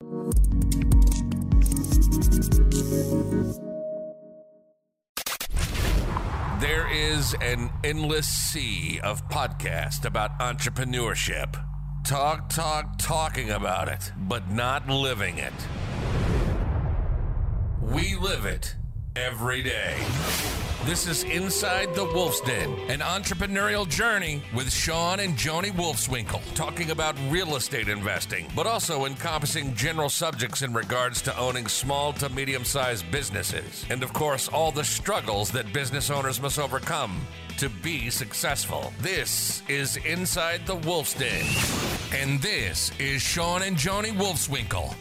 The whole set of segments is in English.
There is an endless sea of podcasts about entrepreneurship. Talking about it, but not living it. We live it every day. This is Inside the Wolf's Den, an entrepreneurial journey with Sean and Joni Wolfswinkel, talking about real estate investing, but also encompassing general subjects in regards to owning small to medium-sized businesses, and of course, all the struggles that business owners must overcome to be successful. This is Inside the Wolf's Den, and this is Sean and Joni Wolfswinkel.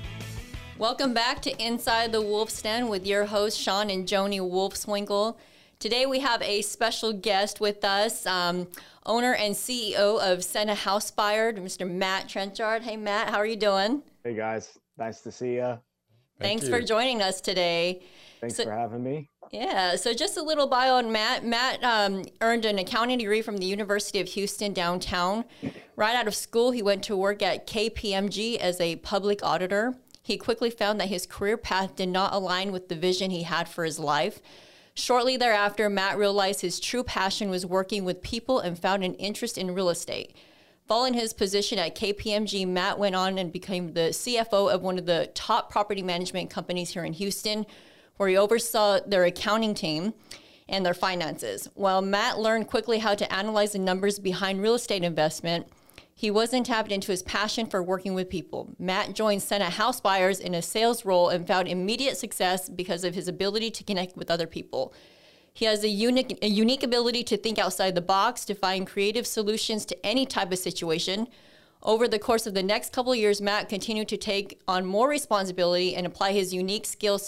Welcome back to Inside the Wolf's Den with your hosts, Sean and Joni Wolfswinkel. Today we have a special guest with us, owner and CEO of Senna Housebuyer, Mr. Matt Trenchard. Hey, Matt, how are you doing? Hey, guys. Nice to see you. Thanks for joining us today. Thanks for having me. Yeah, so just a little bio on Matt. Matt earned an accounting degree from the University of Houston downtown. Right out of school, he went to work at KPMG as a public auditor. He quickly found that his career path did not align with the vision he had for his life. Shortly thereafter, Matt realized his true passion was working with people and found an interest in real estate. Following his position at KPMG, Matt went on and became the CFO of one of the top property management companies here in Houston, where he oversaw their accounting team and their finances. While Matt learned quickly how to analyze the numbers behind real estate investment, he wasn't tapped into his passion for working with people. Matt joined Senna Housebuyers in a sales role and found immediate success because of his ability to connect with other people. He has a unique ability to think outside the box, to find creative solutions to any type of situation. Over the course of the next couple of years, Matt continued to take on more responsibility and apply his unique skills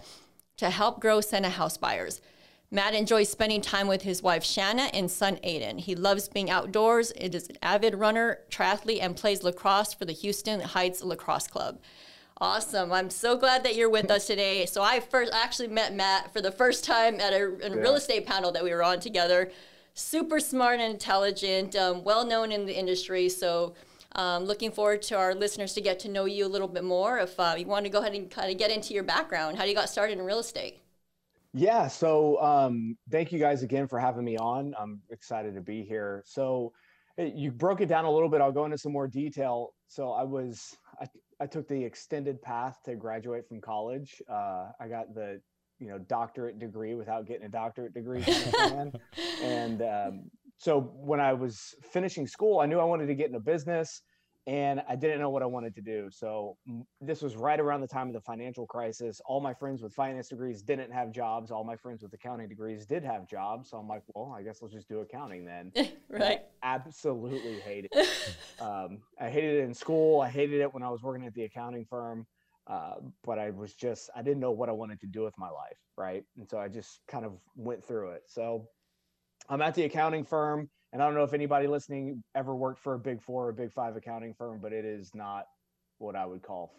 to help grow Senna Housebuyers. Matt enjoys spending time with his wife, Shanna, and son, Aiden. He loves being outdoors, is an avid runner, triathlete, and plays lacrosse for the Houston Heights Lacrosse Club. Awesome. I'm so glad that you're with us today. So I actually met Matt for the first time at a real estate panel that we were on together. Super smart and intelligent, well-known in the industry. So looking forward to our listeners to get to know you a little bit more. If you want to go ahead and kind of get into your background, how you got started in real estate? Yeah. So thank you guys again for having me on. I'm excited to be here. So you broke it down a little bit. I'll go into some more detail. So I took the extended path to graduate from college. I got the, doctorate degree without getting a doctorate degree. And so when I was finishing school, I knew I wanted to get into business. And I didn't know what I wanted to do. So this was right around the time of the financial crisis. All my friends with finance degrees didn't have jobs. All my friends with accounting degrees did have jobs. So I'm like, well, I guess let's just do accounting then. Right. I absolutely hated it. I hated it in school. I hated it when I was working at the accounting firm. But I didn't know what I wanted to do with my life. Right. And so I just kind of went through it. So I'm at the accounting firm. And I don't know if anybody listening ever worked for a Big Four or Big Five accounting firm, but it is not what I would call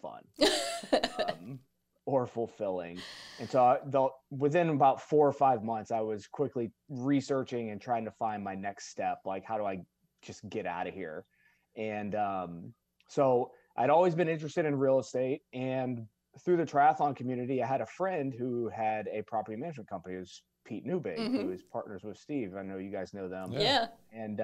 fun or fulfilling. And so within about 4 or 5 months, I was quickly researching and trying to find my next step. Like, how do I just get out of here? And so I'd always been interested in real estate. And through the triathlon community, I had a friend who had a property management company. It was Pete Newbig, who is partners with Steve. I know you guys know them. Yeah. And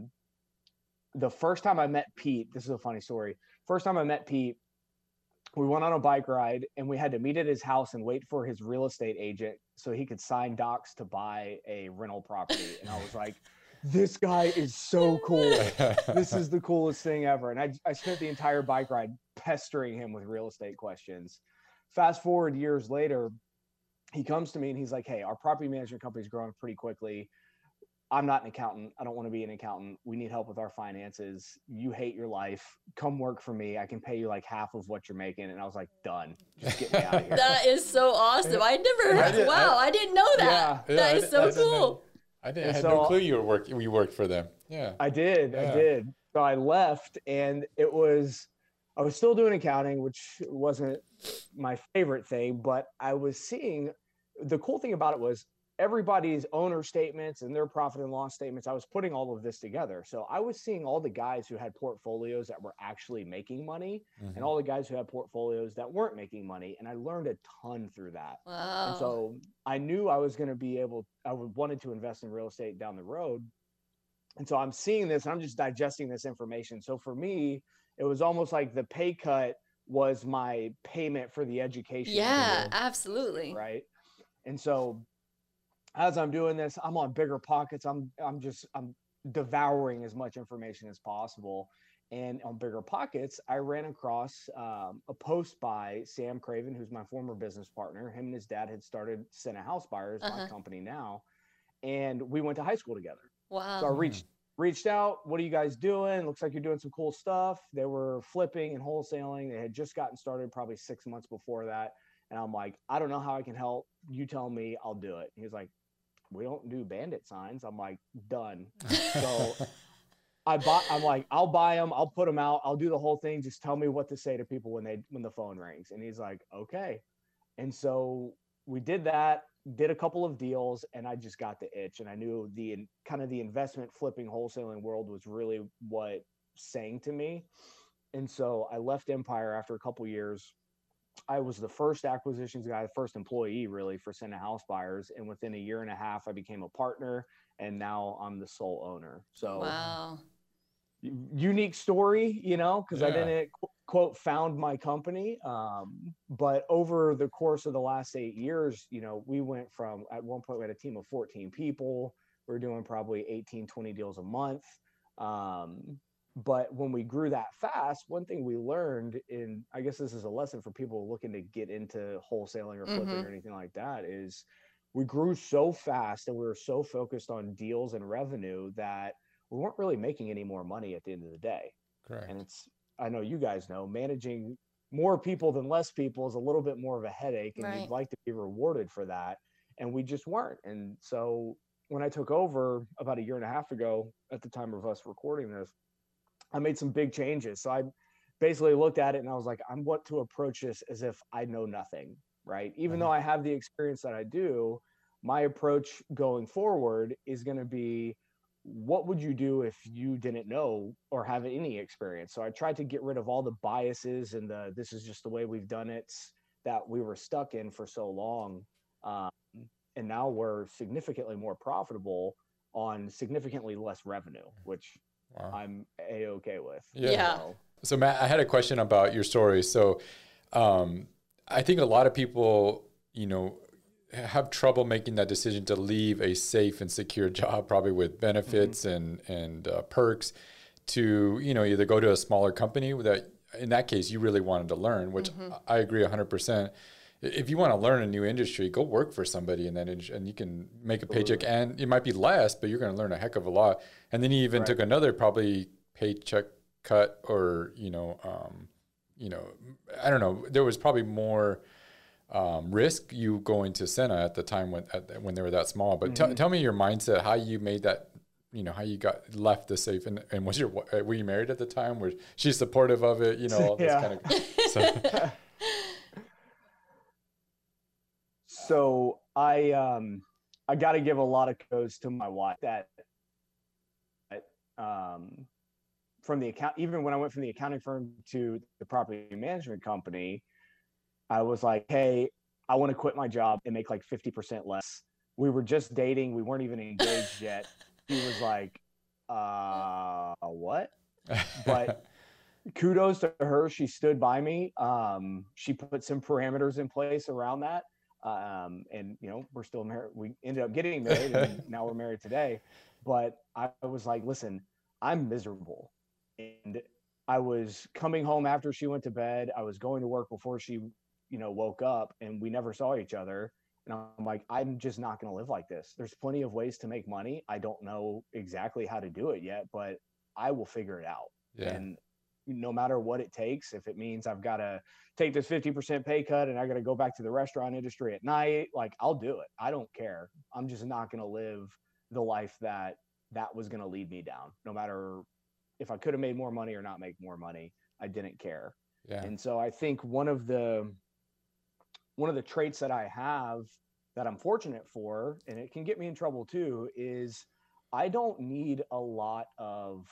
the first time I met Pete, this is a funny story. First time I met Pete, we went on a bike ride and we had to meet at his house and wait for his real estate agent so he could sign docs to buy a rental property. And I was like, this guy is so cool. This is the coolest thing ever. And I spent the entire bike ride pestering him with real estate questions. Fast forward years later, he comes to me and he's like, hey, our property management company is growing pretty quickly. I'm not an accountant. I don't want to be an accountant. We need help with our finances. You hate your life. Come work for me. I can pay you like half of what you're making. And I was like, done. Just get me out of here. That is so awesome. I didn't know that. Yeah. That is so cool. I had no clue you worked for them. Yeah. I did. So I left and I was still doing accounting, which wasn't my favorite thing, but I was seeing, the cool thing about it was everybody's owner statements and their profit and loss statements. I was putting all of this together. So I was seeing all the guys who had portfolios that were actually making money and all the guys who had portfolios that weren't making money. And I learned a ton through that. Wow. And so I knew I was going to be able, wanted to invest in real estate down the road. And so I'm seeing this, and I'm just digesting this information. So for me, it was almost like the pay cut was my payment for the education. Yeah, absolutely. Right. And so as I'm doing this, I'm on Bigger Pockets. I'm devouring as much information as possible. And on Bigger Pockets, I ran across a post by Sam Craven, who's my former business partner. Him and his dad had started Senna House Buyers, my company now. And we went to high school together. Wow. So I reached out. What are you guys doing? Looks like you're doing some cool stuff. They were flipping and wholesaling. They had just gotten started probably 6 months before that. And I'm like, I don't know how I can help. You tell me, I'll do it. He was like, we don't do bandit signs. I'm like, done. So I'm like, I'll buy them. I'll put them out. I'll do the whole thing. Just tell me what to say to people when the phone rings. And he's like, okay. And so we did that, did a couple of deals, and I just got the itch. And I knew the kind of the investment flipping wholesaling world was really what sang to me. And so I left Empire after a couple of years. I was the first acquisitions guy, the first employee really for Senna House Buyers. And within a year and a half, I became a partner, and now I'm the sole owner. So wow. Unique story, because I didn't quote found my company. But over the course of the last 8 years, we went from, at one point we had a team of 14 people. We were doing probably 18, 20 deals a month. But when we grew that fast, one thing we learned, I guess this is a lesson for people looking to get into wholesaling or flipping or anything like that, is we grew so fast and we were so focused on deals and revenue that we weren't really making any more money at the end of the day. Correct. And I know you guys know, managing more people than less people is a little bit more of a headache, and you'd like to be rewarded for that. And we just weren't. And so when I took over about a year and a half ago, at the time of us recording this, I made some big changes. So I basically looked at it and I was like, I want to approach this as if I know nothing, right? Even though I have the experience that I do, my approach going forward is going to be, what would you do if you didn't know or have any experience? So I tried to get rid of all the biases and this is just the way we've done it that we were stuck in for so long. And now we're significantly more profitable on significantly less revenue, which I'm A-okay with. Yeah. So Matt, I had a question about your story. So I think a lot of people, have trouble making that decision to leave a safe and secure job, probably with benefits and perks, to, either go to a smaller company that, in that case, you really wanted to learn, which I agree 100%. If you want to learn a new industry, go work for somebody in that industry, and you can make a paycheck, and it might be less, but you're going to learn a heck of a lot. And then you even took another probably paycheck cut, or, I don't know, there was probably more risk you going to Senna at the time when they were that small. But tell me your mindset, how you made that, how you left the safe, and were you married at the time? Was she supportive of it? All this kind of. So I got to give a lot of kudos to my wife that from the account, even when I went from the accounting firm to the property management company, I was like, hey, I want to quit my job and make like 50% less. We were just dating. We weren't even engaged yet. He was like, what? But kudos to her. She stood by me. She put some parameters in place around that. And we're still married. We ended up getting married, and now we're married today. But I was like, listen, I'm miserable. And I was coming home after she went to bed. I was going to work before she, woke up, and we never saw each other. And I'm like, I'm just not going to live like this. There's plenty of ways to make money. I don't know exactly how to do it yet, but I will figure it out. Yeah. And no matter what it takes, if it means I've got to take this 50% pay cut and I got to go back to the restaurant industry at night, like, I'll do it. I don't care. I'm just not going to live the life that was going to lead me down. No matter if I could have made more money or not make more money, I didn't care. Yeah. And so I think one of the traits that I have that I'm fortunate for, and it can get me in trouble too, is I don't need a lot of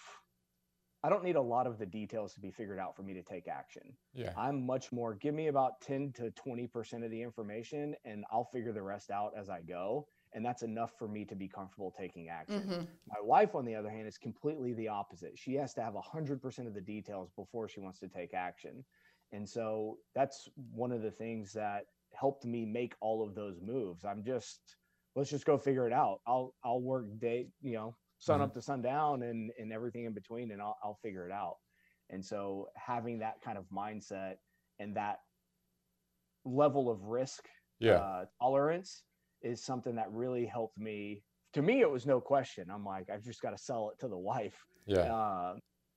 the details to be figured out for me to take action. Yeah. I'm much more, give me about 10 to 20% of the information and I'll figure the rest out as I go. And that's enough for me to be comfortable taking action. Mm-hmm. My wife, on the other hand, is completely the opposite. She has to have 100% of the details before she wants to take action. And so that's one of the things that helped me make all of those moves. Let's just go figure it out. I'll work day, sun up to sundown and everything in between, and I'll figure it out. And so having that kind of mindset and that level of risk tolerance is something that really helped me. To me, it was no question. I'm like, I've just got to sell it to the wife. Yeah.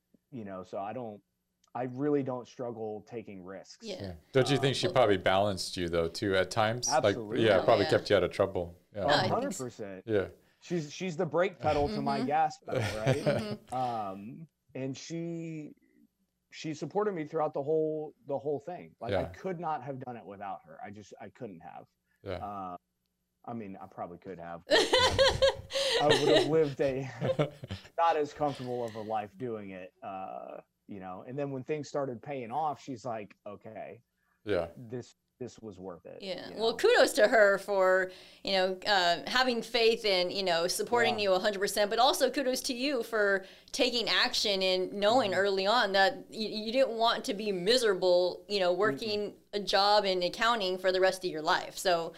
So I really don't struggle taking risks. Yeah. Don't you think she probably balanced you though too at times? Absolutely. Like, probably kept you out of trouble. Yeah. 100%. Yeah. She's the brake pedal to my gas pedal, right? And she supported me throughout the whole thing. Like I could not have done it without her. I couldn't have. Yeah. I mean, I probably could have. I would have lived a not as comfortable of a life doing it, And then when things started paying off, she's like, "Okay, this was worth it." Yeah. Well, kudos to her for having faith and supporting you 100%, but also kudos to you for taking action and knowing early on that you didn't want to be miserable, working a job in accounting for the rest of your life. So.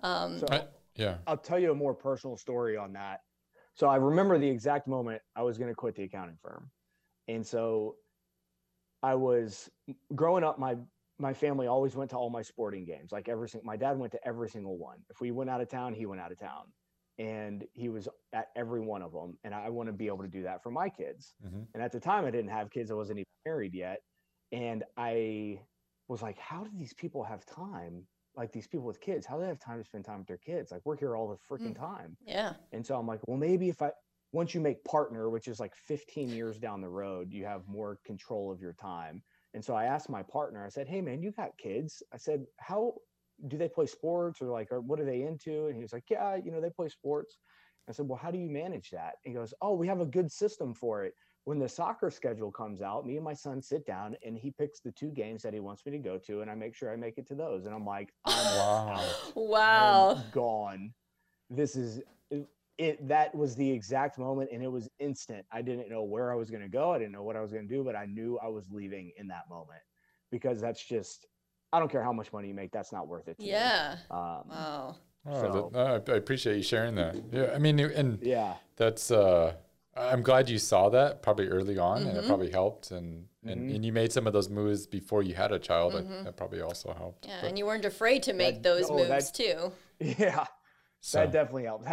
I'll tell you a more personal story on that. So I remember the exact moment I was going to quit the accounting firm. And so I was growing up, my family always went to all my sporting games. Like my dad went to every single one. If we went out of town, he went out of town, and he was at every one of them. And I want to be able to do that for my kids. Mm-hmm. And at the time I didn't have kids. I wasn't even married yet. And I was like, how do these people have time? Like these people with kids, how do they have time to spend time with their kids? Like we're here all the freaking time. Yeah. And so I'm like, well, maybe once you make partner, which is like 15 years down the road, you have more control of your time. And so I asked my partner, I said, hey man, you got kids. I said, how do they play sports or what are they into? And he was like, yeah, they play sports. I said, well, how do you manage that? And he goes, oh, we have a good system for it. When the soccer schedule comes out, me and my son sit down and he picks the 2 games that he wants me to go to. And I make sure I make it to those. And I'm like, wow. I'm gone. This is it. That was the exact moment. And it was instant. I didn't know where I was going to go. I didn't know what I was going to do, but I knew I was leaving in that moment because that's just, I don't care how much money you make. That's not worth it. Wow. I appreciate you sharing that. Yeah. I mean, and that's, I'm glad you saw that probably early on, and it probably helped. And you made some of those moves before you had a child. That probably also helped. Yeah, and you weren't afraid to make those moves too. Yeah, that definitely helped.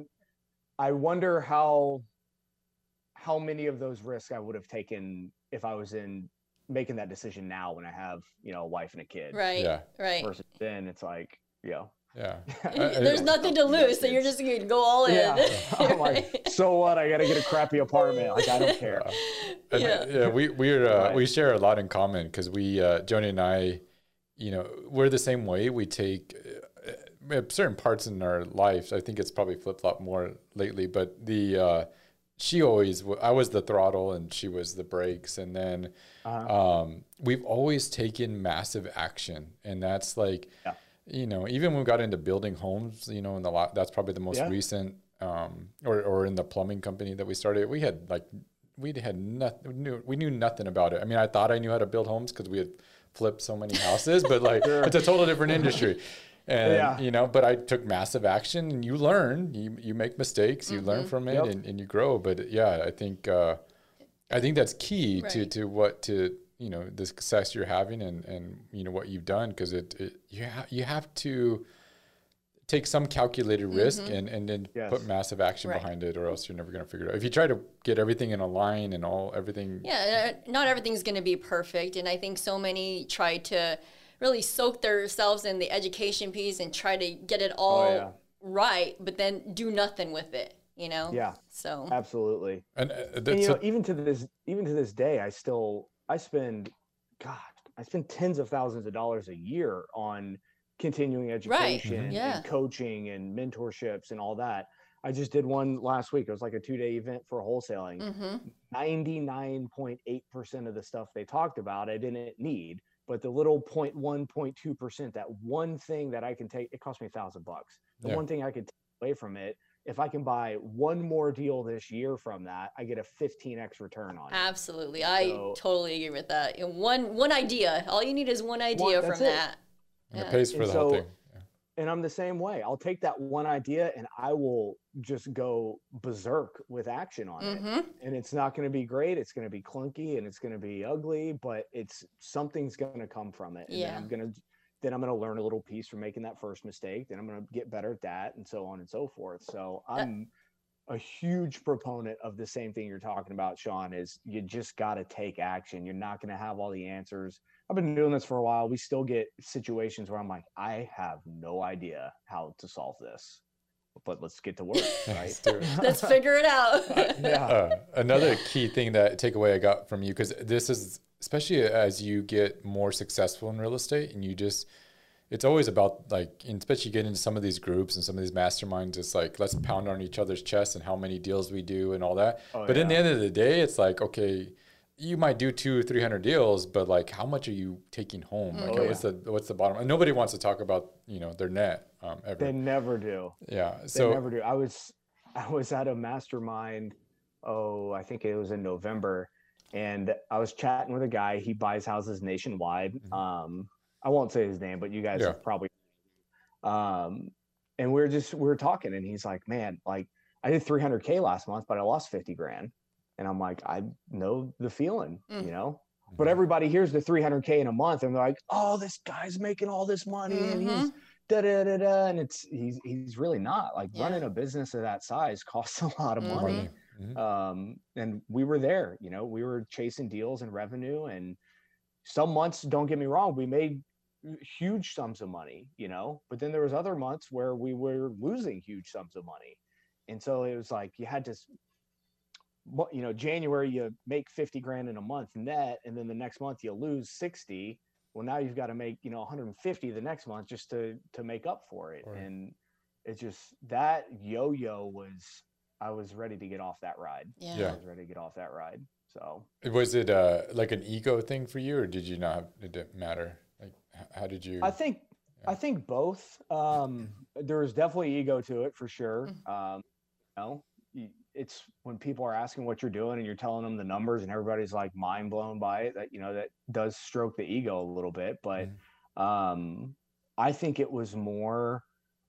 I wonder how many of those risks I would have taken if I was making that decision now when I have, a wife and a kid. Right. Yeah. Right. Versus then it's like, Yeah. There's nothing to lose, so you're just going to go all in. Yeah. I'm like, so what? I got to get a crappy apartment. Like, I don't care. We share a lot in common because Joni and I, we're the same way. We take certain parts in our lives. I think it's probably flip-flop more lately, but I was the throttle and she was the brakes. And then we've always taken massive action. And that's like, even when we got into building homes, that's probably the most recent, or in the plumbing company that we started, we knew nothing about it. I mean, I thought I knew how to build homes because we had flipped so many houses, but it's a total different industry. And, but I took massive action, and you learn, you make mistakes, you learn from it, and you grow. But I think that's key to the success you're having and what you've done, because you have to take some calculated risk and then put massive action behind it, or else you're never going to figure it out. If you try to get everything in a line and everything. Yeah, not everything's going to be perfect. And I think so many try to really soak themselves in the education piece and try to get it all right, but then do nothing with it. Yeah. So absolutely. And even to this day, I spend tens of thousands of dollars a year on continuing education Yeah. and coaching and mentorships and all that. I just did one last week. It was like a 2-day event for wholesaling. 99.8% of the stuff they talked about, I didn't need, but the little 0.1, 0.2%, that one thing that I can take, it cost me $1,000. The one thing I could take away from it, if I can buy one more deal this year from that, I get a 15x return on it. Absolutely. I totally agree with that. And one idea, all you need is one idea from that. And it pays for the whole thing. And I'm the same way. I'll take that one idea and I will just go berserk with action on it. And it's not going to be great. It's going to be clunky and it's going to be ugly, but something's going to come from it. And then I'm going to learn a little piece from making that first mistake. Then I'm going to get better at that, and so on and so forth. So I'm a huge proponent of the same thing you're talking about, Sean, is you just got to take action. You're not going to have all the answers. I've been doing this for a while. We still get situations where I'm like, I have no idea how to solve this, but let's get to work, right? Let's figure it out. Another key thing takeaway I got from you, because this is, especially as you get more successful in real estate and it's always about like, and especially get into some of these groups and some of these masterminds, it's like, let's pound on each other's chests and how many deals we do and all that. But in the end of the day, it's like, okay, you might do 200 or 300 deals, but like, how much are you taking home? Like, what's the bottom? And nobody wants to talk about, their net ever. They never do. Yeah. They never do. I was at a mastermind. I think it was in November, and I was chatting with a guy. He buys houses nationwide. I won't say his name, but you guys have probably. And we were talking, and he's like, "Man, like I did 300K last month, but I lost 50 grand." And I'm like, I know the feeling, but everybody hears the 300K in a month and they're like, oh, this guy's making all this money and he's da-da-da-da. And he's really not. Like running a business of that size costs a lot of money. And we were there, we were chasing deals and revenue, and some months, don't get me wrong, we made huge sums of money, but then there was other months where we were losing huge sums of money. And so it was like, you had to, January, you make 50 grand in a month net, and then the next month you lose 60. Well, now you've got to make, 150 the next month just to make up for it. Right. And it's just that yo-yo I was ready to get off that ride. I was ready to get off that ride. So was it like an ego thing for you, or did you not, it didn't matter? Like, how did you? I think both. There was definitely ego to it for sure. It's when people are asking what you're doing and you're telling them the numbers and everybody's like mind blown by it, that, that does stroke the ego a little bit. But I think it was more,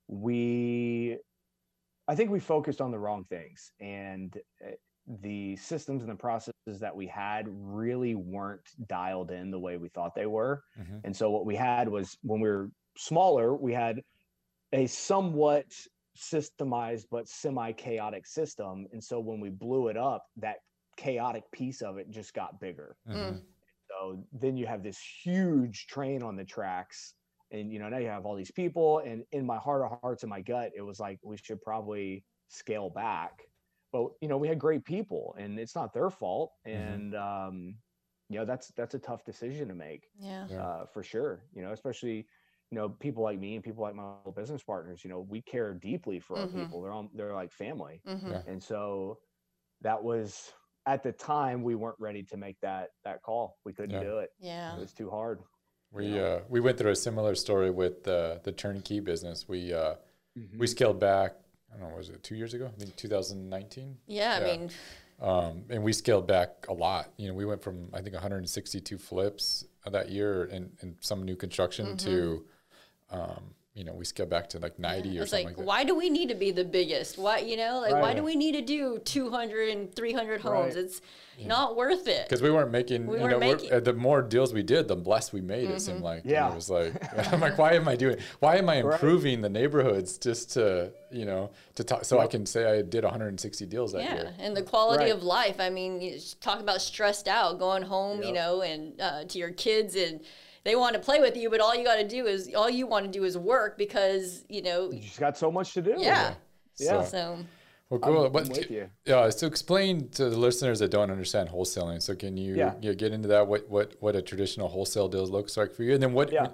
I think we focused on the wrong things, and the systems and the processes that we had really weren't dialed in the way we thought they were. And so what we had was, when we were smaller, we had a somewhat systemized but semi-chaotic system, and so when we blew it up, that chaotic piece of it just got bigger. So then you have this huge train on the tracks, and now you have all these people, and in my heart of hearts, in my gut, it was like, we should probably scale back. But we had great people, and it's not their fault, and that's a tough decision to make. For sure. Especially people like me and people like my business partners, we care deeply for our people. They're like family. And so that was, at the time, we weren't ready to make that call. We couldn't do it. It was too hard. We went through a similar story with the turnkey business. We scaled back, I don't know, was it 2 years ago? I think 2019. I mean, and we scaled back a lot. We went from, I think, 162 flips that year and some new construction to, we scaled back to like 90 or something like that. Why do we need to be the biggest? Why, why do we need to do 200 and 300 homes? It's not worth it. Because we weren't making, the more deals we did, the less we made, it seemed like. It was like, I'm like, why am I improving the neighborhoods just to, to talk, so I can say I did 160 deals that year. And the quality of life. I mean, you talk about stressed out, going home, and to your kids, and they want to play with you, but all you want to do is work, because, you just got so much to do. So. Well, cool. I'm with you. So explain to the listeners that don't understand wholesaling. So can you get into that? What a traditional wholesale deal looks like for you, and then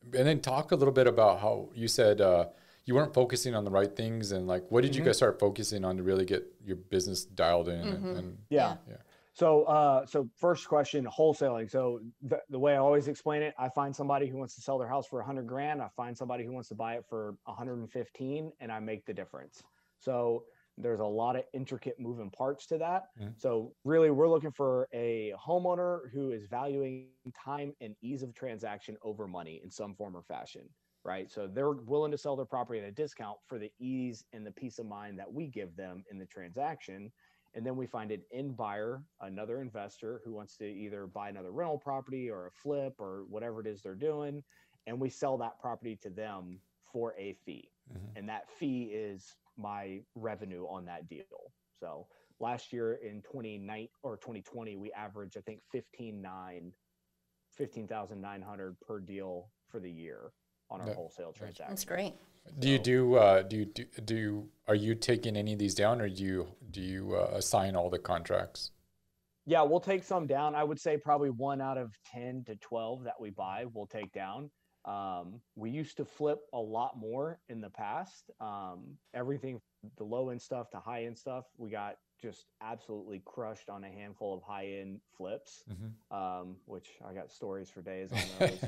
And then talk a little bit about how you said you weren't focusing on the right things, and like, what did you guys start focusing on to really get your business dialed in? And Yeah. So first question, wholesaling. So the way I always explain it, I find somebody who wants to sell their house for 100 grand. I find somebody who wants to buy it for 115, and I make the difference. So there's a lot of intricate moving parts to that. So really, we're looking for a homeowner who is valuing time and ease of transaction over money in some form or fashion, right? So they're willing to sell their property at a discount for the ease and the peace of mind that we give them in the transaction. And then we find an end buyer, another investor who wants to either buy another rental property or a flip or whatever it is they're doing. And we sell that property to them for a fee. And that fee is my revenue on that deal. So last year in 2020, we averaged, I think, 15,900 per deal for the year on our wholesale transaction. That's great. Are you taking any of these down, or do you assign all the contracts? Yeah, we'll take some down. I would say probably 1 out of 10 to 12 that we buy, we'll take down. We used to flip a lot more in the past. Everything, the low end stuff to high end stuff, we got just absolutely crushed on a handful of high end flips, which I got stories for days on those.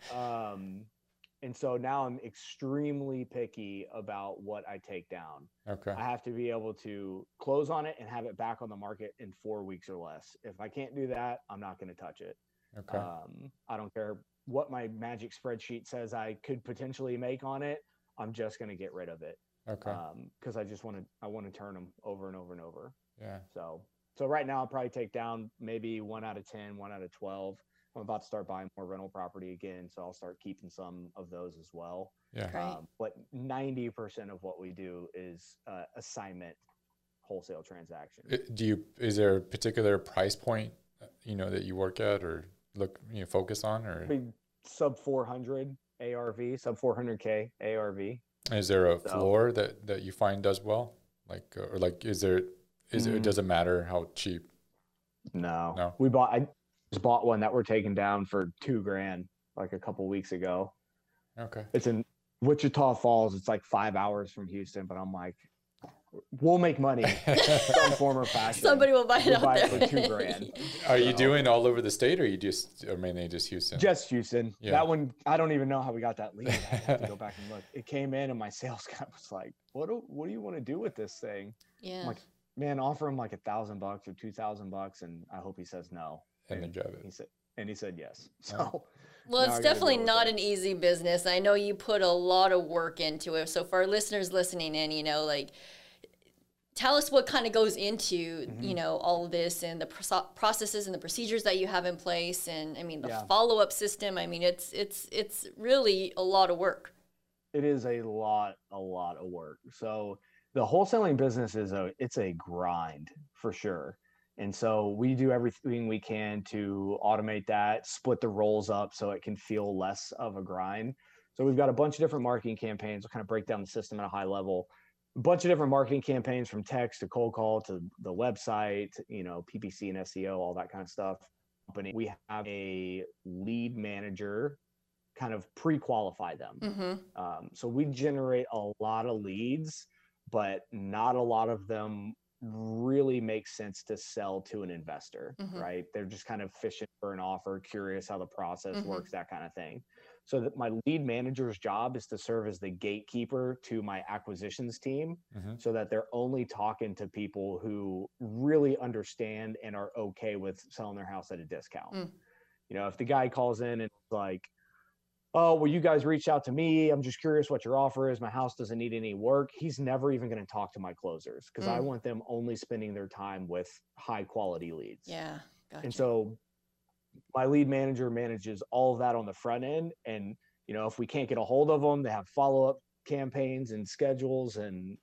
And so now I'm extremely picky about what I take down. Okay. I have to be able to close on it and have it back on the market in 4 weeks or less. If I can't do that, I'm not going to touch it. Okay. I don't care what my magic spreadsheet says I could potentially make on it. I'm just going to get rid of it. Okay. Because I want to turn them over and over and over. Yeah. So right now I'll probably take down maybe 1 out of 10, 1 out of 12. I'm about to start buying more rental property again, so I'll start keeping some of those as well. Yeah. But 90% of what we do is assignment wholesale transaction. Is there a particular price point, that you work at or focus on, or sub 400 ARV, sub 400K ARV? Is there a floor that you find does well? Does it matter how cheap? No. I just bought one that we're taking down for $2,000 like a couple weeks ago. Okay. It's in Wichita Falls. It's like 5 hours from Houston, but I'm like, we'll make money in some form or fashion. Somebody will buy it We'll out buy there. it for $2,000. Are you doing all over the state, or mainly just Houston? Just Houston. Yeah. That one, I don't even know how we got that lead. I have to go back and look. It came in, and my sales guy was like, "What do you want to do with this thing?" Yeah. I'm like, "Man, offer him like $1,000 or $2,000, and I hope he says no." And then drive it. He said yes. So. Well, it's definitely not an easy business. I know you put a lot of work into it. So for our listeners listening in, tell us what kind of goes into, all of this and the processes and the procedures that you have in place. And I mean, the follow-up system, I mean, it's really a lot of work. It is a lot of work. So the wholesaling business it's a grind for sure. And so we do everything we can to automate that, split the roles up so it can feel less of a grind. So we've got a bunch of different marketing campaigns. We'll kind of break down the system at a high level. A bunch of different marketing campaigns, from text to cold call to the website, PPC and SEO, all that kind of stuff. We have a lead manager kind of pre-qualify them. So we generate a lot of leads, but not a lot of them really makes sense to sell to an investor, right? They're just kind of fishing for an offer, curious how the process works, that kind of thing. So that my lead manager's job is to serve as the gatekeeper to my acquisitions team, so that they're only talking to people who really understand and are okay with selling their house at a discount. If the guy calls in and it's like, "Oh, well, you guys reached out to me. I'm just curious what your offer is. My house doesn't need any work." He's never even going to talk to my closers, because I want them only spending their time with high quality leads. Yeah. Gotcha. And so my lead manager manages all of that on the front end. And, if we can't get a hold of them, they have follow-up campaigns and schedules. And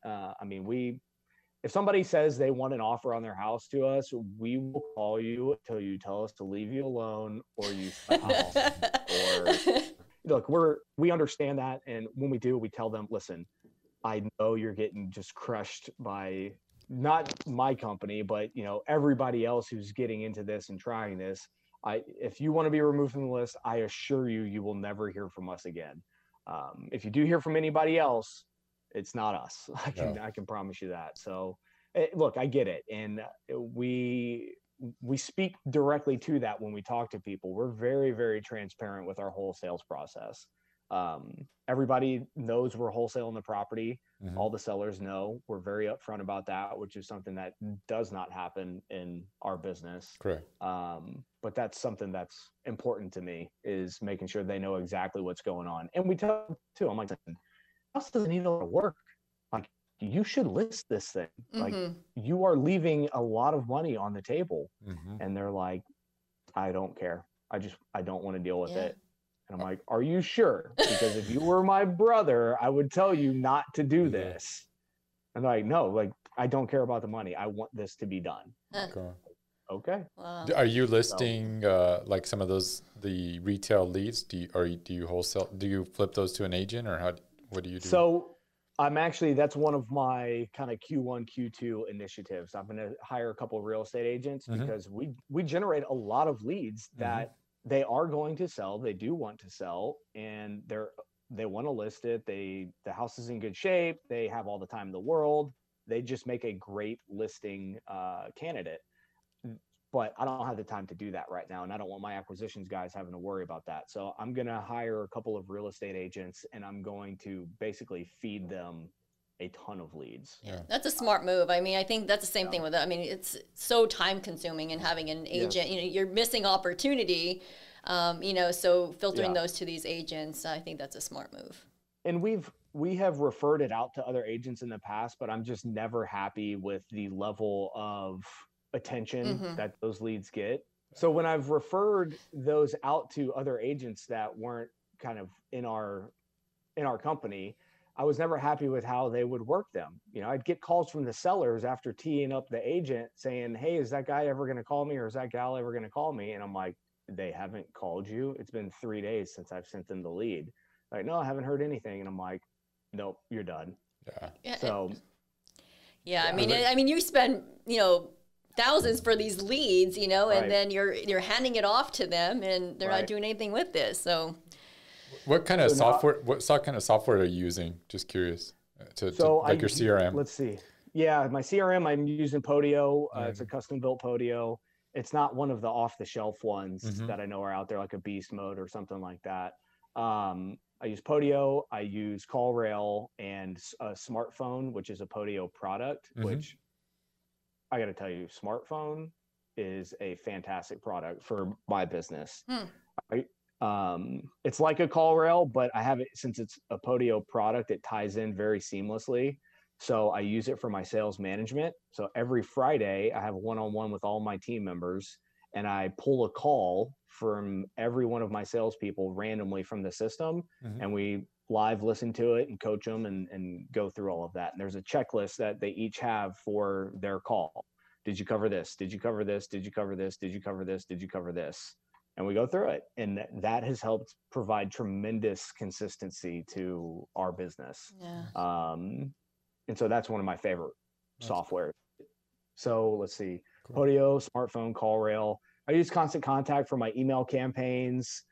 if somebody says they want an offer on their house to us, we will call you until you tell us to leave you alone or you sell the house. Or look, we understand that. And when we do, we tell them, "Listen, I know you're getting just crushed by not my company, but everybody else who's getting into this and trying this. If you want to be removed from the list, I assure you, you will never hear from us again. If you do hear from anybody else, it's not us. I can promise you that. So look, I get it. And we speak directly to that when we talk to people. We're very, very transparent with our whole sales process. Everybody knows we're wholesaling the property. Mm-hmm. All the sellers know. We're very upfront about that, which is something that does not happen in our business. Correct. But that's something that's important to me, is making sure they know exactly what's going on. And we tell them too, I'm like, house doesn't need a lot of work. Like, you should list this thing. Like, you are leaving a lot of money on the table. Mm-hmm. And they're like, I don't care. I don't want to deal with it. And I'm like, are you sure? Because if you were my brother, I would tell you not to do this. And they're like, no, like, I don't care about the money. I want this to be done. Okay. Wow. Are you listing like some of the retail leads? Do you wholesale? Do you flip those to an agent, or what do you do? So that's one of my kind of Q1, Q2 initiatives. I'm going to hire a couple of real estate agents because we generate a lot of leads that they are going to sell. They do want to sell, and they want to list it. The house is in good shape. They have all the time in the world. They just make a great listing candidate. But I don't have the time to do that right now. And I don't want my acquisitions guys having to worry about that. So I'm going to hire a couple of real estate agents, and I'm going to basically feed them a ton of leads. Yeah, that's a smart move. I mean, I think that's the same thing with it. I mean, it's so time consuming, and having an agent, you're missing opportunity, so filtering those to these agents, I think that's a smart move. And we have referred it out to other agents in the past, but I'm just never happy with the level of attention that those leads get. So when I've referred those out to other agents that weren't kind of in our company, I was never happy with how they would work them. I'd get calls from the sellers after teeing up the agent saying, hey, is that guy ever going to call me, or is that gal ever going to call me? And I'm like, they haven't called you? It's been 3 days since I've sent them the lead. Like, no, I haven't heard anything. And I'm like, nope, you're done. Yeah. So I mean, you spend, thousands for these leads, and then you're handing it off to them, and they're not doing anything with this. So what kind of software? What kind of software are you using? Just curious. Your CRM. Let's see. Yeah, my CRM. I'm using Podio. It's a custom built Podio. It's not one of the off the shelf ones that I know are out there, like a Beast Mode or something like that. I use Podio. I use CallRail and a Smartphone, which is a Podio product. Which I got to tell you, Smartphone is a fantastic product for my business. It's like a CallRail, but I have it, since it's a Podio product, it ties in very seamlessly. So I use it for my sales management. So every Friday I have a one-on-one with all my team members, and I pull a call from every one of my salespeople randomly from the system, and we live listen to it and coach them and go through all of that. And there's a checklist that they each have for their call. Did you cover this? Did you cover this? Did you cover this? Did you cover this? Did you cover this? And we go through it. And that has helped provide tremendous consistency to our business. Yeah. And so that's one of my favorite software. So let's see, Podio, Smartphone, CallRail. I use Constant Contact for my email campaigns.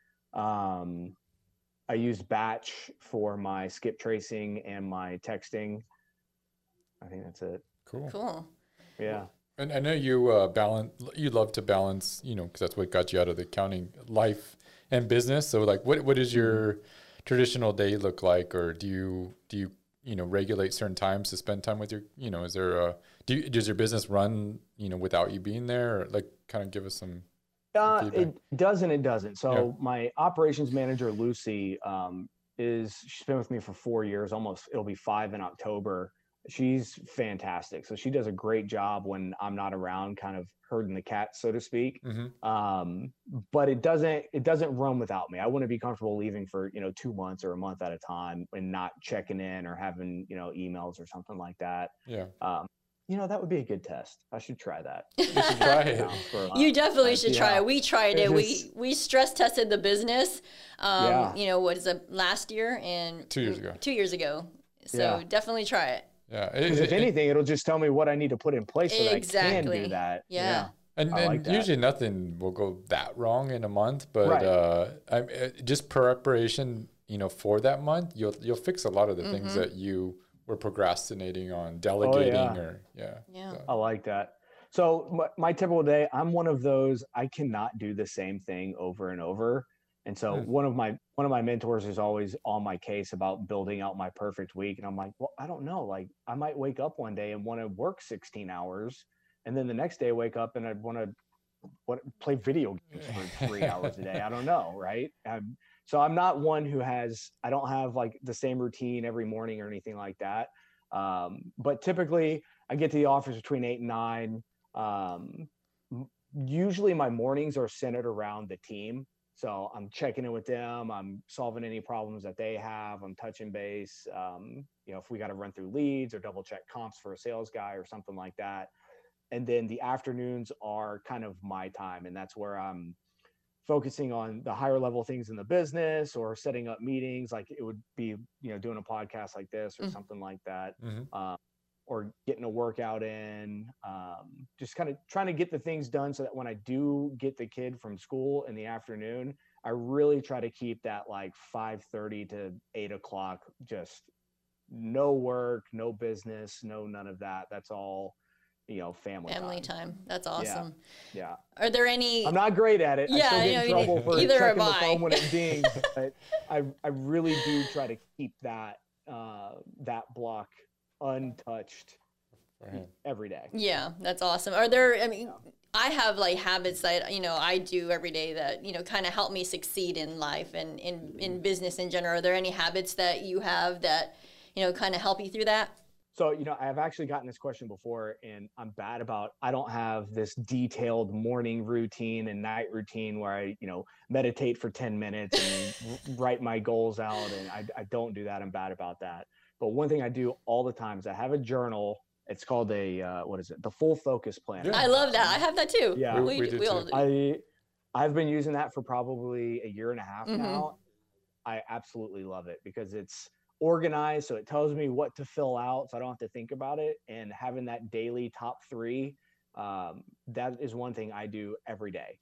I use Batch for my skip tracing and my texting. I think that's it. Cool. Yeah. And I know you you love to balance, because that's what got you out of the accounting life and business. So like, what does your traditional day look like? Or do you regulate certain times to spend time with your, is there does your business run, without you being there? Or like, kind of give us some feedback. It does and it doesn't. So my operations manager, Lucy, she's been with me for 4 years, it'll be 5 in October. She's fantastic. So she does a great job when I'm not around, kind of herding the cats, so to speak. But it doesn't run without me. I wouldn't be comfortable leaving for, 2 months or a month at a time and not checking in or having, emails or something like that. Yeah. That would be a good test. I should try that. You should try it. You definitely should try it. We tried it. We stress tested the business, what is it, last year and 2 years ago. 2 years ago. So definitely try it. Yeah. Because if anything, it'll just tell me what I need to put in place so that I can do that. Yeah. And, I like and that. usually nothing will go that wrong in a month, but Right. just preparation, for that month, you'll fix a lot of the things that you were procrastinating on, Oh delegating, yeah. or Yeah. I like that. So my typical day, I'm one of those, I cannot do the same thing over and over. And so Hmm. one of my mentors is always on my case about building out my perfect week. And I'm like, well, I don't know. Like I might wake up one day and want to work 16 hours. And then the next day wake up and I'd want to play video games for 3 hours a day. I don't know. Right. So I'm not one who I don't have like the same routine every morning or anything like that. But typically I get to the office between 8 and 9. Um, Usually my mornings are centered around the team. So I'm checking in with them. I'm solving any problems that they have. I'm touching base. If we got to run through leads or double check comps for a sales guy or something like that. And then the afternoons are kind of my time. And that's where I'm focusing on the higher level things in the business or setting up meetings. Like it would be, doing a podcast like this or something like that. Hmm. Or getting a workout in, just kind of trying to get the things done so that when I do get the kid from school in the afternoon, I really try to keep that like 5:30 to 8 o'clock, just no work, no business, no none of that. That's all, family Time. That's Yeah, awesome. yeah. Are there any? I'm not great at it. I still get in trouble for either checking am the phone I. when it dings, but I really do try to keep that block untouched every day. Yeah, that's awesome. Are there? I mean, I have like habits that I do every day that kind of help me succeed in life and in business in general. Are there any habits that you have that kind of help you through that? So, I've actually gotten this question before, and I'm bad about, I don't have this detailed morning routine and night routine where I, meditate for 10 minutes and write my goals out. And I don't do that. I'm bad about that. But one thing I do all the time is I have a journal. It's called what is it? The Full Focus Planner. Yeah. I love that. I have that too. Yeah. We do all too. do. I've been using that for probably a year and a half now. I absolutely love it because it's organized. So it tells me what to fill out so I don't have to think about it. And having that daily top 3, that is one thing I do every day.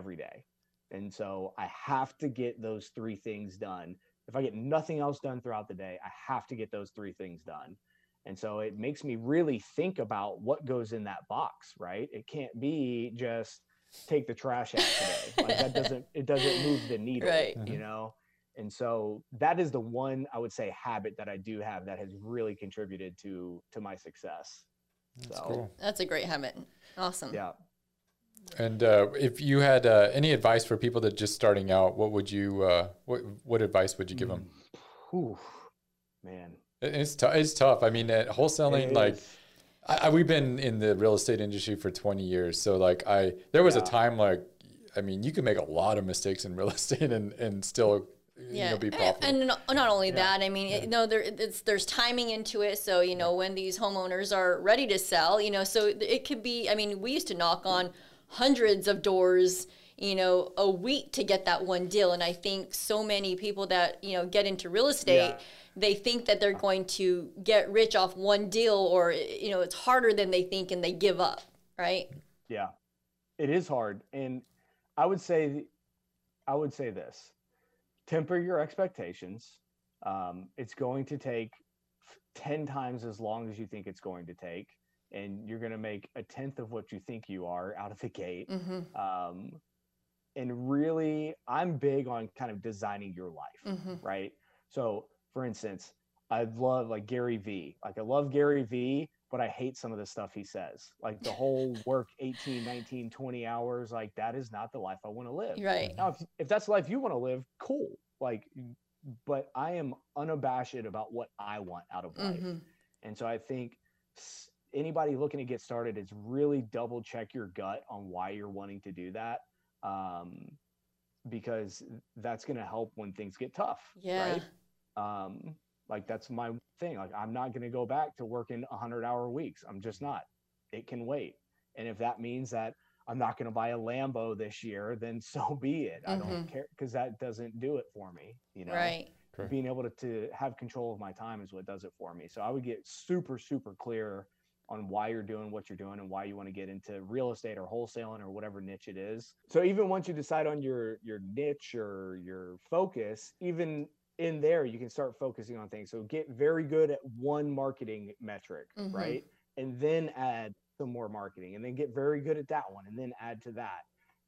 And so I have to get those 3 things done. If I get nothing else done throughout the day, I have to get those 3 things done. And so it makes me really think about what goes in that box, right? It can't be just take the trash out today. Like it doesn't move the needle, Right. And so that is the one, I would say, habit that I do have that has really contributed to my success. That's cool. That's a great habit. Awesome. Yeah. And if you had any advice for people that just starting out, what would you what advice would you give them? Whew, man. It's tough. I mean, at wholesaling, like we've been in the real estate industry for 20 years. So like there was a time like, I mean, you can make a lot of mistakes in real estate and still be profitable. And not only that, I mean, there's timing into it. So, when these homeowners are ready to sell, so it could be, I mean, we used to knock on hundreds of doors, a week to get that one deal. And I think so many people that, get into real estate, they think that they're going to get rich off one deal or, it's harder than they think and they give up. Right. Yeah, it is hard. And I would say this. Temper your expectations. It's going to take 10 times as long as you think it's going to take, and you're going to make a tenth of what you think you are out of the gate. And really, I'm big on kind of designing your life, right? So, for instance, I love like Gary Vee. Like I love Gary Vee, but I hate some of the stuff he says. Like the whole work 18, 19, 20 hours, like that is not the life I want to live. Right. Now, if that's the life you want to live, cool. Like, but I am unabashed about what I want out of life. And so I think anybody looking to get started is really double check your gut on why you're wanting to do that. Because that's going to help when things get tough. Yeah. Right. Like that's my thing. Like I'm not going to go back to working 100-hour weeks. I'm just not. It can wait. And if that means that I'm not going to buy a Lambo this year, then so be it. I don't care because that doesn't do it for me. Right. Being able to have control of my time is what does it for me. So I would get super, super clear why you're doing what you're doing and why you want to get into real estate or wholesaling or whatever niche it is. So even once you decide on your niche or your focus, even in there, you can start focusing on things. So get very good at one marketing metric, right? And then add some more marketing, and then get very good at that one, and then add to that.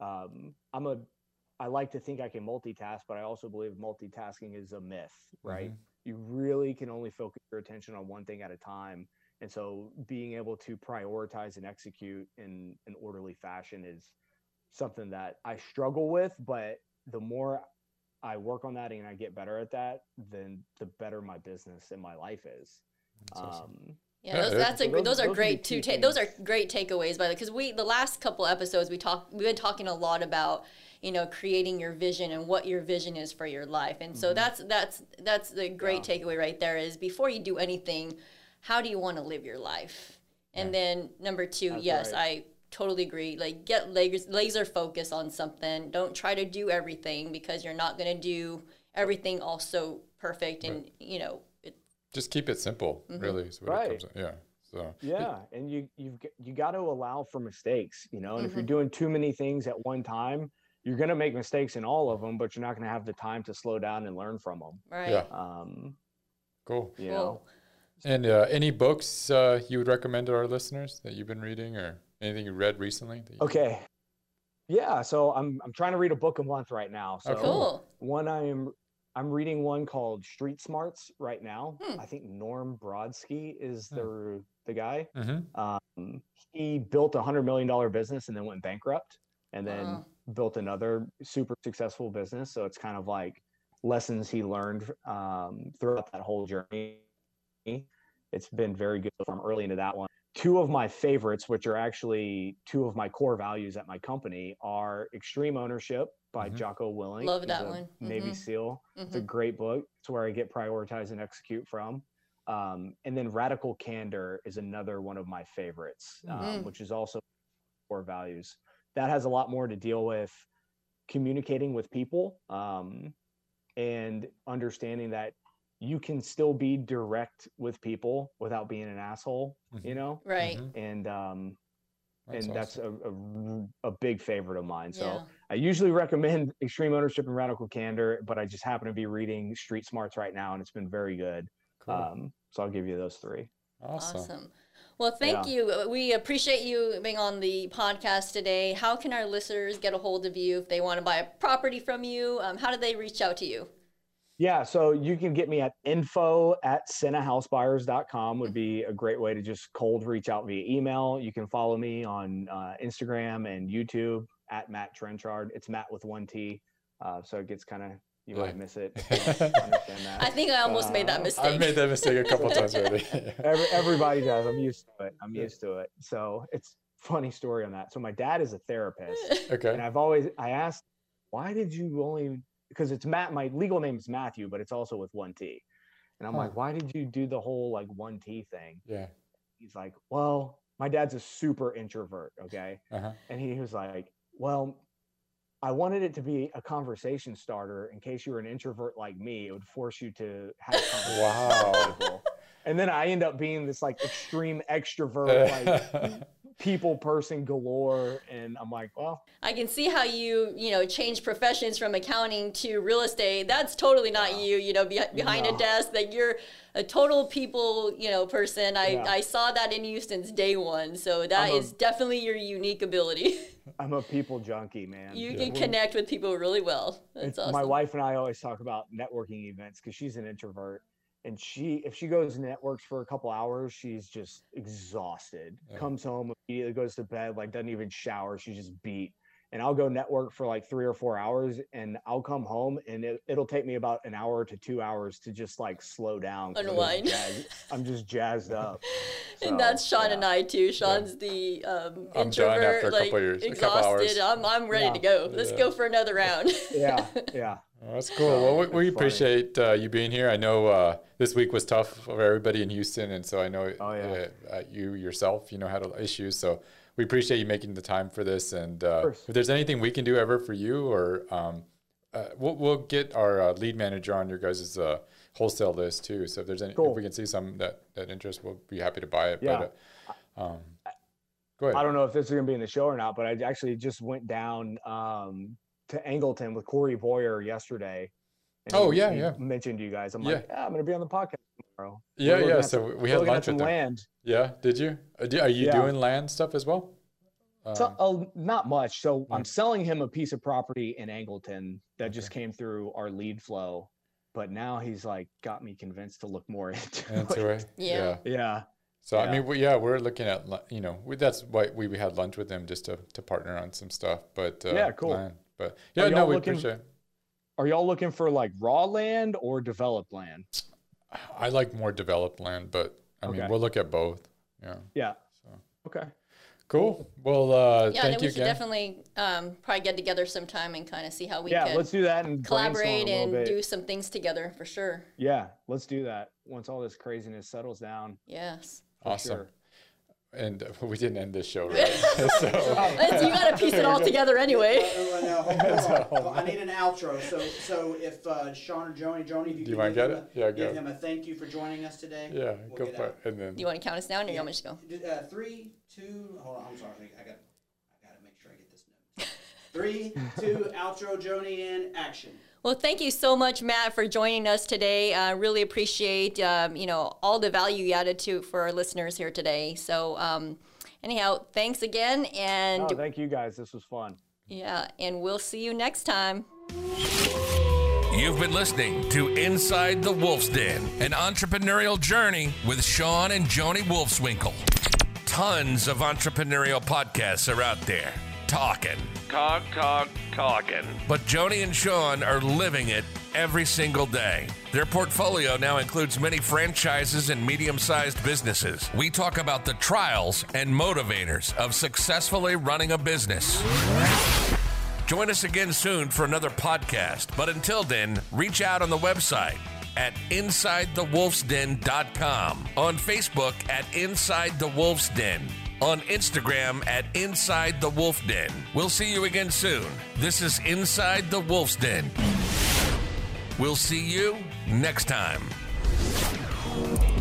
I like to think I can multitask, but I also believe multitasking is a myth, right? You really can only focus your attention on one thing at a time. And so being able to prioritize and execute in an orderly fashion is something that I struggle with, but the more I work on that and I get better at that, then the better my business and my life is. Awesome. Those are great those are great takeaways, by the way, because the last couple episodes we've been talking a lot about, creating your vision and what your vision is for your life. And so that's the great takeaway right there, is before you do anything, how do you want to live your life? And then number two, I totally agree. Like, get laser focus on something. Don't try to do everything, because you're not going to do everything also perfect. And, just keep it simple, really. Is what it comes, and you got to allow for mistakes, and if you're doing too many things at one time, you're going to make mistakes in all of them, but you're not going to have the time to slow down and learn from them. Right. Yeah. Cool. You know. And any books you would recommend to our listeners that you've been reading, or anything you read recently? Okay. Yeah. So I'm trying to read a book a month right now. So cool. One I'm reading one called Street Smarts right now. I think Norm Brodsky is the guy. He built $100 million business and then went bankrupt, and then built another super successful business. So it's kind of like lessons he learned throughout that whole journey. It's been very good. So I'm early into that one. Two of my favorites, which are actually two of my core values at my company, are Extreme Ownership by Jocko Willink. Love that one. Navy SEAL. It's a great book. It's where I get prioritize and execute from. And then Radical Candor is another one of my favorites, which is also core values. That has a lot more to deal with communicating with people and understanding that you can still be direct with people without being an asshole, Right. And That's that's a big favorite of mine. So I usually recommend Extreme Ownership and Radical Candor, but I just happen to be reading Street Smarts right now, and it's been very good. Cool. So I'll give you those three. Awesome. Well, thank you. We appreciate you being on the podcast today. How can our listeners get a hold of you if they want to buy a property from you? How do they reach out to you? Yeah, so you can get me at info@senahousebuyers.com would be a great way to just cold reach out via email. You can follow me on Instagram and YouTube at Matt Trenchard. It's Matt with one T, so it gets kind of, you might miss it. Understand that. I think I almost made that mistake. I've made that mistake a couple times already. Everybody does. I'm used to it. So it's a funny story on that. So my dad is a therapist. Okay. And I asked, why did you only... Because it's Matt, my legal name is Matthew, but it's also with one T. And I'm like, why did you do the whole like one T thing? Yeah. He's like, well, my dad's a super introvert. Okay. And he was like, well, I wanted it to be a conversation starter in case you were an introvert like me. It would force you to have a conversation. Wow. And then I end up being this like extreme extrovert, like people person galore. And I'm like, well, I can see how you change professions from accounting to real estate. That's totally not you, behind a desk, that you're a total people, person. I saw that in you since day one. So that is definitely your unique ability. I'm a people junkie, man. You can connect with people really well. That's awesome. My wife and I always talk about networking events because she's an introvert. And if she goes and networks for a couple hours, she's just exhausted. Comes home, immediately goes to bed, like doesn't even shower. She's just beat. And I'll go network for like 3 or 4 hours, and I'll come home, and it'll take me about an hour to 2 hours to just like slow down. Unwind. I'm just jazzed up. So, and that's Sean and I too. Sean's the I'm introvert, done after a like couple years, exhausted. I'm ready to go. Let's go for another round. Yeah. Well, that's cool. Well, we appreciate you being here. I know this week was tough for everybody in Houston, and so I know you yourself, had issues. So we appreciate you making the time for this. And if there's anything we can do ever for you, or we'll get our lead manager on your guys' wholesale list too. So if there's if we can see some that interest, we'll be happy to buy it. Yeah. But Go ahead. I don't know if this is going to be in the show or not, but I actually just went down to Angleton with Corey Boyer yesterday. And he mentioned you guys. I'm like, I'm going to be on the podcast tomorrow. Yeah. So we had lunch with them. Land. Yeah. Did you? Are you doing land stuff as well? Not much. So I'm selling him a piece of property in Angleton that just came through our lead flow. But now he's like got me convinced to look more into it. Yeah. So I mean, we're looking at, that's why we had lunch with him just to partner on some stuff. But cool. Land. But we appreciate it. Are y'all looking for like raw land or developed land? I like more developed land, but I mean, we'll look at both. Yeah. So. Okay. Cool. Well, thank you again. We should definitely probably get together sometime and kind of see how we can let's do that and collaborate and do some things together for sure. Yeah, let's do that once all this craziness settles down. Yes. Awesome. Sure. And we didn't end this show right. So you got to piece it all together anyway. I need an outro. So if Sean or Joni, if you can give him a thank you for joining us today. Yeah, go for it. And then do you want to count us down, or you want me to just go? 3, 2. Hold on. I'm sorry. I got to make sure I get this note. 3, 2. Outro. Joni in action. Well, thank you so much, Matt, for joining us today. I really appreciate, all the value you added for our listeners here today. So, anyhow, thanks again. And thank you guys. This was fun. Yeah, and we'll see you next time. You've been listening to Inside the Wolf's Den, an entrepreneurial journey with Sean and Joni Wolfswinkel. Tons of entrepreneurial podcasts are out there. Talking. But Joni and Sean are living it every single day. Their portfolio now includes many franchises and medium-sized businesses. We talk about the trials and motivators of successfully running a business. Join us again soon for another podcast. But until then, reach out on the website at InsideTheWolfsDen.com, on Facebook at Inside the Wolf's Den, on Instagram at Inside the Wolf Den. We'll see you again soon. This is Inside the Wolf's Den. We'll see you next time.